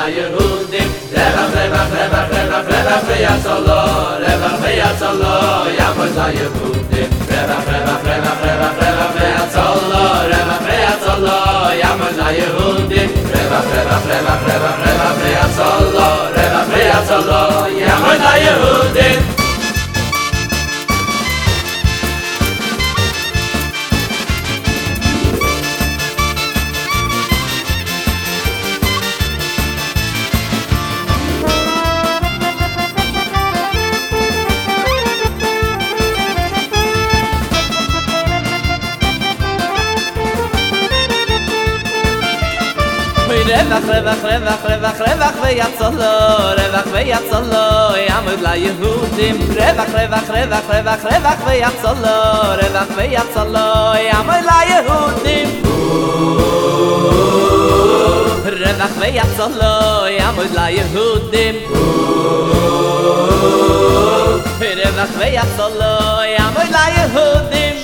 ליהודים רווח רווח רווח רווח רווח ויצלו רווח ויצלו יעמוד ליהודים רווח רווח רווח רווח רווח ויצלו רווח ויצלו יעמוד ליהודים רווח רווח רווח רווח רווח ויצלו רווח ויצלו יעמוד ליהודים רווח רווח רווח רווח רווח ויצלו רווח ויצלו יעמוד ליהודים רווח רווח רווח רווח רווח ויצלו רווח ויצלו יעמוד ליהודים רווח ויצלו יעמוד ליהודים רווח ויצלו יעמוד ליהודים